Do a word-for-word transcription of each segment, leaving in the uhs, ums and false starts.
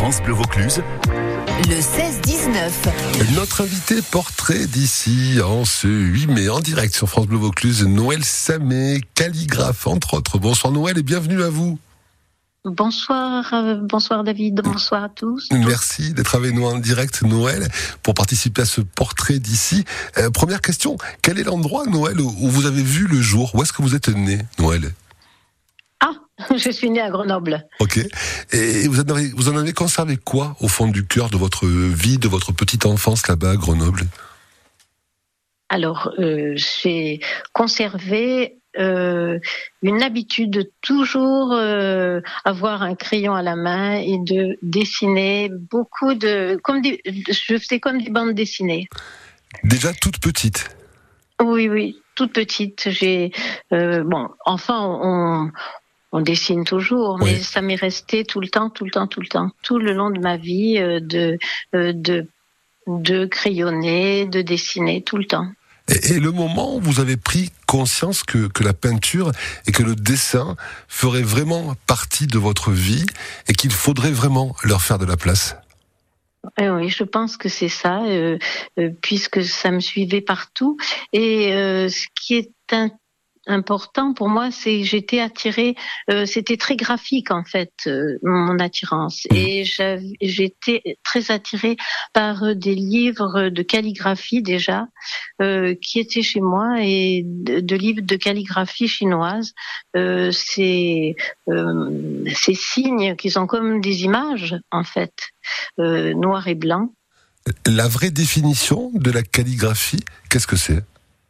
France Bleu Vaucluse. Le seize dix-neuf. Notre invité portrait d'ici en ce huit mai en direct sur France Bleu Vaucluse, Noël Samet, calligraphe entre autres. Bonsoir Noël et bienvenue à vous. Bonsoir, euh, bonsoir David, bonsoir à tous. Merci d'être avec nous en direct Noël pour participer à ce portrait d'ici. Euh, première question, quel est l'endroit Noël où vous avez vu le jour? Où est-ce que vous êtes né Noël? Ah, je suis née à Grenoble. Ok. Et vous en avez, vous en avez conservé quoi au fond du cœur de votre vie, de votre petite enfance là-bas à Grenoble? Alors, euh, j'ai conservé euh, une habitude de toujours euh, avoir un crayon à la main et de dessiner beaucoup de... comme des, je faisais comme des bandes dessinées. Déjà toute petite? Oui, oui, toute petite. J'ai euh, bon, enfin, on... On dessine toujours, mais oui. Ça m'est resté tout le temps, tout le temps, tout le temps, tout le long de ma vie, euh, de, euh, de, de crayonner, de dessiner, tout le temps. Et, et le moment où vous avez pris conscience que, que la peinture et que le dessin ferait vraiment partie de votre vie et qu'il faudrait vraiment leur faire de la place? Eh oui, je pense que c'est ça, euh, euh, puisque ça me suivait partout. Et euh, ce qui est intéressant, important pour moi, c'est j'étais attirée, euh, c'était très graphique en fait, euh, mon attirance, et j'étais très attirée par euh, des livres de calligraphie déjà euh, qui étaient chez moi, et de, de livres de calligraphie chinoise, euh, ces euh, ces signes qui sont comme des images en fait, euh, noir et blanc. La vraie définition de la calligraphie, qu'est-ce que c'est?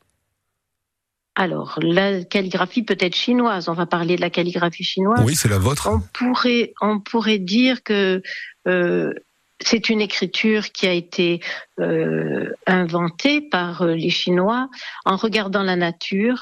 Alors, la calligraphie peut être chinoise. On va parler de la calligraphie chinoise. Oui, c'est la vôtre. On pourrait, on pourrait dire que euh, c'est une écriture qui a été euh, inventée par les Chinois en regardant la nature,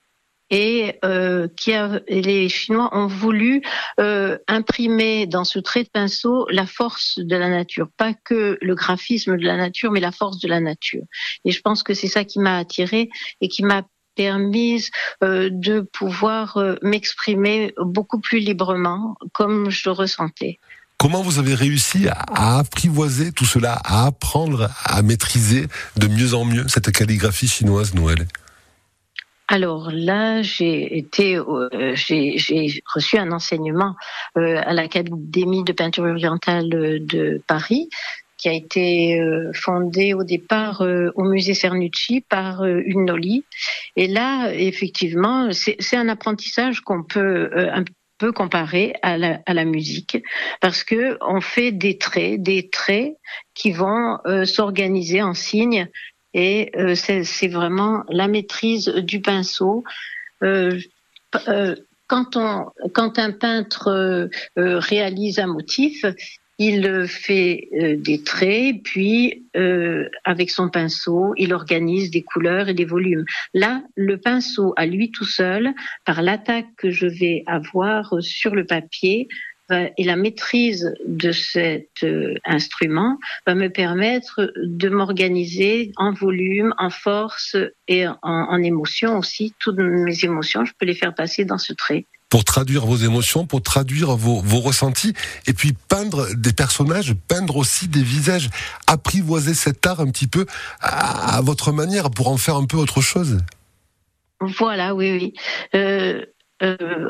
et euh, qui a, et les Chinois ont voulu euh, imprimer dans ce trait de pinceau la force de la nature, pas que le graphisme de la nature, mais la force de la nature. Et je pense que c'est ça qui m'a attirée et qui m'a permise euh, de pouvoir euh, m'exprimer beaucoup plus librement, comme je le ressentais. Comment vous avez réussi à, à apprivoiser tout cela, à apprendre à maîtriser de mieux en mieux cette calligraphie chinoise, Noël? Alors là, j'ai été, euh, j'ai, j'ai reçu un enseignement euh, à l'Académie de peinture orientale de Paris, qui a été euh, fondée au départ euh, au musée Cernucci par euh, une Noli. Et là, effectivement, c'est, c'est un apprentissage qu'on peut euh, un peu comparer à la, à la musique, parce que on fait des traits, des traits qui vont euh, s'organiser en signes, et euh, c'est, c'est vraiment la maîtrise du pinceau. Euh, euh, quand on, quand un peintre euh, euh, réalise un motif, il fait euh, des traits, puis euh, avec son pinceau, il organise des couleurs et des volumes. Là, le pinceau à lui tout seul, par l'attaque que je vais avoir sur le papier, va, et la maîtrise de cet euh, instrument va me permettre de m'organiser en volume, en force et en, en émotion aussi. Toutes mes émotions, je peux les faire passer dans ce trait. Pour traduire vos émotions, pour traduire vos, vos ressentis, et puis peindre des personnages, peindre aussi des visages, apprivoiser cet art un petit peu à, à votre manière pour en faire un peu autre chose. Voilà, oui, oui. Euh, euh,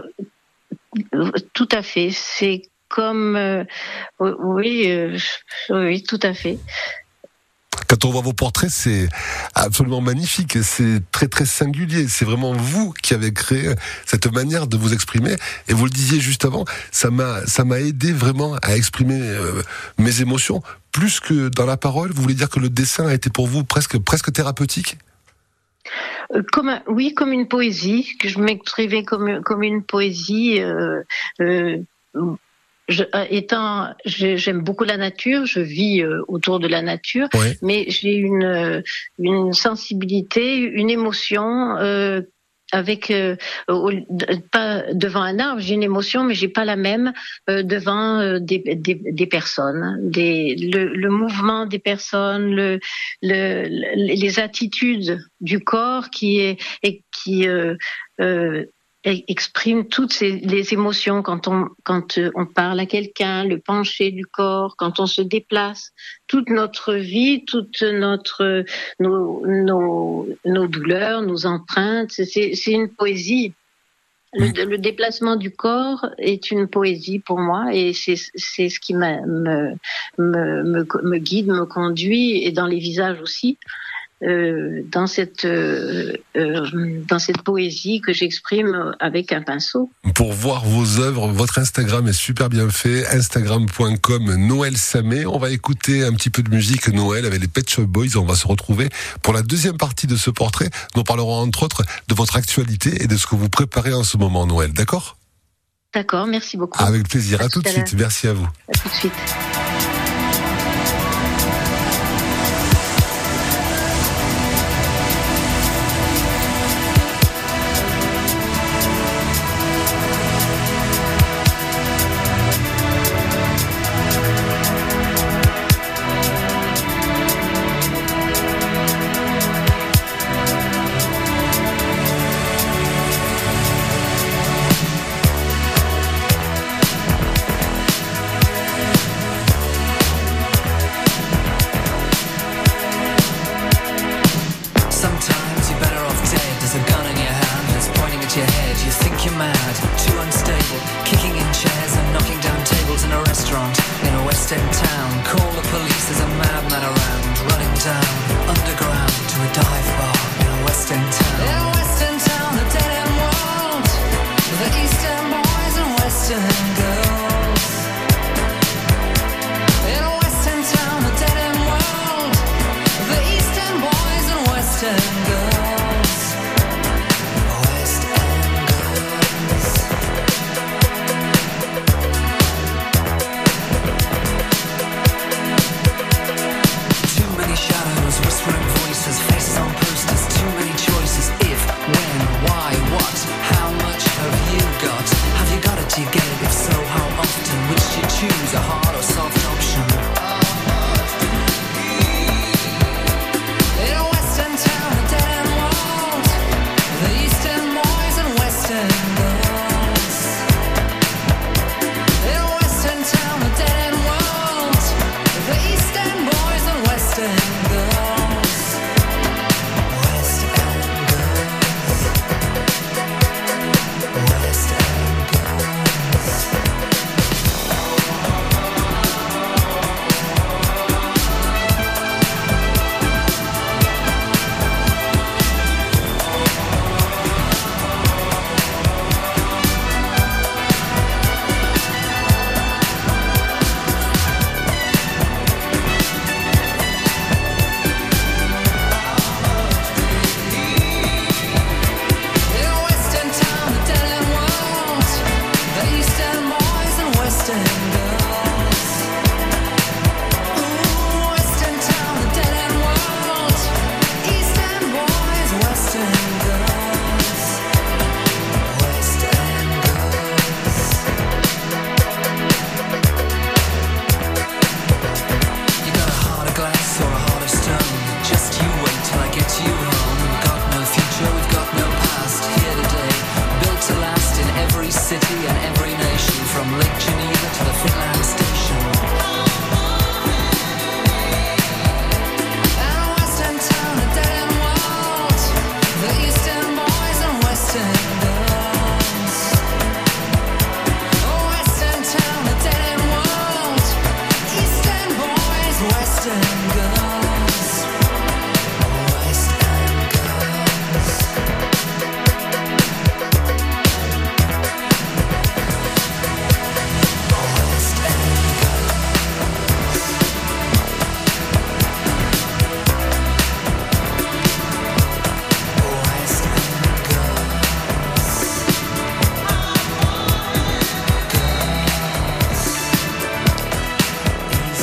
tout à fait. C'est comme... Euh, oui, euh, oui, tout à fait. Quand on voit vos portraits, c'est absolument magnifique, c'est très très singulier, c'est vraiment vous qui avez créé cette manière de vous exprimer, et vous le disiez juste avant, ça m'a ça m'a aidé vraiment à exprimer euh, mes émotions, plus que dans la parole. Vous voulez dire que le dessin a été pour vous presque presque thérapeutique? Comme un, oui, comme une poésie, que je m'écrivais comme comme une poésie. Euh, euh, Je, étant, j'aime beaucoup la nature, je vis euh, autour de la nature, ouais. Mais j'ai une une sensibilité, une émotion euh, avec euh, pas devant un arbre, j'ai une émotion, mais j'ai pas la même euh, devant euh, des, des des personnes, des le, le mouvement des personnes, le, le les attitudes du corps qui est et qui euh, euh, exprime toutes ces, les émotions quand on quand on parle à quelqu'un, le pencher du corps, quand on se déplace, toute notre vie, toute notre nos nos, nos douleurs, nos empreintes. C'est c'est une poésie. Le, le déplacement du corps est une poésie pour moi et c'est c'est ce qui me me me, me guide, me conduit, et dans les visages aussi. Euh, dans cette euh, euh, dans cette poésie que j'exprime avec un pinceau. Pour voir vos œuvres, votre Instagram est super bien fait, instagram point com Noël Samé. On va écouter un petit peu de musique Noël avec les Pet Shop Boys. On va se retrouver pour la deuxième partie de ce portrait. Nous parlerons entre autres de votre actualité et de ce que vous préparez en ce moment, Noël. D'accord ? D'accord, merci beaucoup. Avec plaisir. À, à tout, tout de suite. L'heure. Merci à vous. À tout de suite.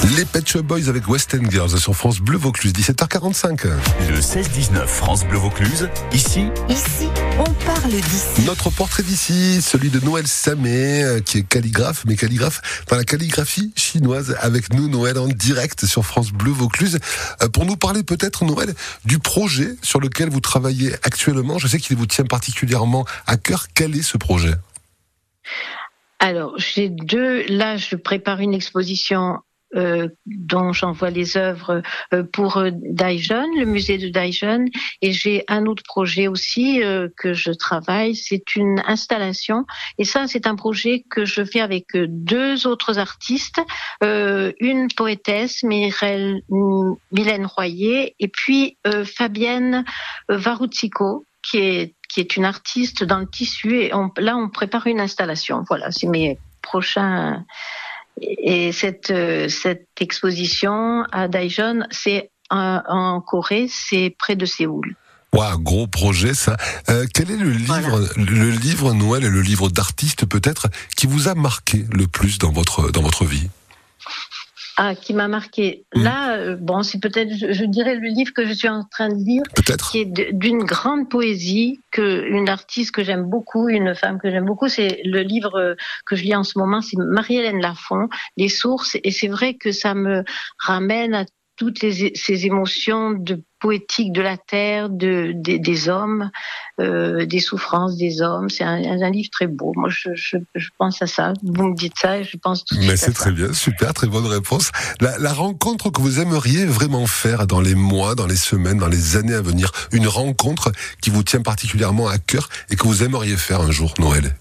Les Pet Shop Boys avec West End Girls sur France Bleu Vaucluse, dix-sept heures quarante-cinq. Le seize dix-neuf France Bleu Vaucluse, ici. Ici, on parle d'ici. Notre portrait d'ici, celui de Noël Samé, qui est calligraphe, mais calligraphe dans la calligraphie chinoise. Avec nous, Noël, en direct sur France Bleu Vaucluse, pour nous parler peut-être, Noël, du projet sur lequel vous travaillez actuellement. Je sais qu'il vous tient particulièrement à cœur. Quel est ce projet ? Alors, j'ai deux. Là, je prépare une exposition euh, dont j'envoie les œuvres euh, pour euh, Daejeon, le musée de Daejeon. Et j'ai un autre projet aussi euh, que je travaille. C'est une installation. Et ça, c'est un projet que je fais avec euh, deux autres artistes. Euh, une poétesse, Myrelle, Mylène Royer, et puis euh, Fabienne Varoutsiko, qui est qui est une artiste dans le tissu, et on, là on prépare une installation. Voilà, c'est mes prochains. Et cette cette exposition à Daejeon, c'est en, en Corée, c'est près de Séoul. Waouh, gros projet ça. Euh, quel est le livre, voilà. le livre Noël et le livre d'artiste peut-être qui vous a marqué le plus dans votre dans votre vie? Ah, qui m'a marqué. Mmh. Là, euh, bon, c'est peut-être, je, je dirais, le livre que je suis en train de lire, peut-être. Qui est de, d'une grande poésie, que une artiste que j'aime beaucoup, une femme que j'aime beaucoup. C'est le livre que je lis en ce moment, c'est Marie-Hélène Lafont, Les Sources, et c'est vrai que ça me ramène à toutes les, ces émotions de poétique de la terre, de, de des hommes, euh, des souffrances des hommes. C'est un, un livre très beau. Moi, je, je, je pense à ça. Vous me dites ça et je pense tout de suite. Mais c'est très bien, super, très bonne réponse. La, la rencontre que vous aimeriez vraiment faire dans les mois, dans les semaines, dans les années à venir, une rencontre qui vous tient particulièrement à cœur et que vous aimeriez faire un jour, Noël.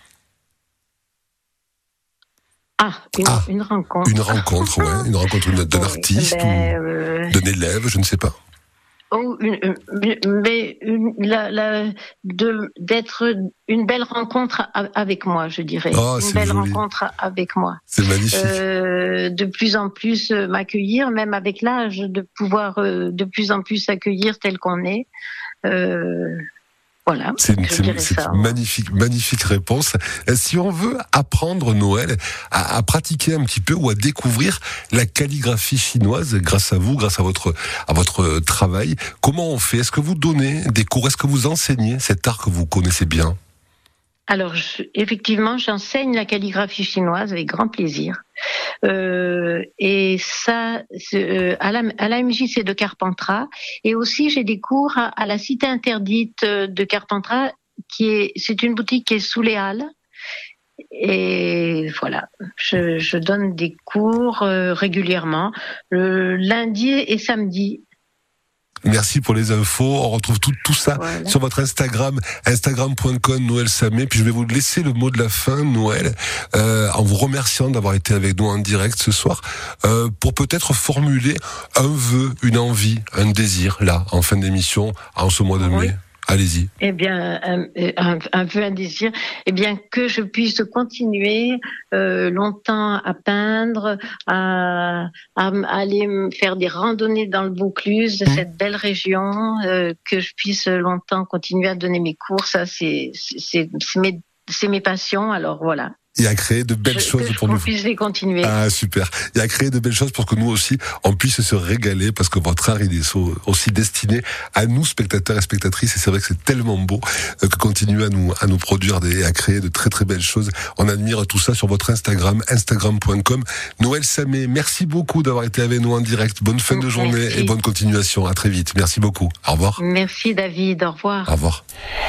Ah, une, ah, une rencontre. Une rencontre, ouais, une rencontre d'un oui, artiste ben, ou euh... d'un élève, je ne sais pas. Oh, une, une, mais une, la, la, de, d'être une belle rencontre avec moi, je dirais. Oh, une belle joli. rencontre avec moi. C'est magnifique. Euh, de plus en plus m'accueillir, même avec l'âge, de pouvoir euh, de plus en plus s'accueillir tel qu'on est. Euh, Voilà, c'est une, c'est, c'est une magnifique, magnifique réponse. Si on veut apprendre Noël à, à pratiquer un petit peu ou à découvrir la calligraphie chinoise grâce à vous, grâce à votre à votre travail, comment on fait? Est-ce que vous donnez des cours? Est-ce que vous enseignez cet art que vous connaissez bien? Alors, je, effectivement, j'enseigne la calligraphie chinoise avec grand plaisir. Euh, et ça, euh, à, la, à l'A M J C de Carpentras. Et aussi, j'ai des cours à, à la Cité Interdite de Carpentras, qui est, c'est une boutique qui est sous les Halles. Et voilà, je, je donne des cours euh, régulièrement, le lundi et samedi. Merci pour les infos. On retrouve tout, tout ça voilà. sur votre Instagram, instagram point com Noël Samé. Puis je vais vous laisser le mot de la fin, Noël, euh, en vous remerciant d'avoir été avec nous en direct ce soir, euh, pour peut-être formuler un vœu, une envie, un désir, là, en fin d'émission, en ce mois de mai. Oui. Allez-y. Eh bien, un, un, un peu un désir. Eh bien, que je puisse continuer euh, longtemps à peindre, à, à, à aller faire des randonnées dans le Vaucluse, mmh. cette belle région, euh, que je puisse longtemps continuer à donner mes cours. Ça, c'est, c'est, c'est, mes, c'est mes passions. Alors voilà. Et à créer de belles je, choses que pour nous. puisse les continuer. Ah, super. Et à créer de belles choses pour que nous aussi, on puisse se régaler, parce que votre art, il est aussi destiné à nous, spectateurs et spectatrices. Et c'est vrai que c'est tellement beau que continuer à nous, à nous produire des, à créer de très très belles choses. On admire tout ça sur votre Instagram, instagram point com. Noël Samé, merci beaucoup d'avoir été avec nous en direct. Bonne fin de journée merci. Et bonne continuation. À très vite. Merci beaucoup. Au revoir. Merci David. Au revoir. Au revoir.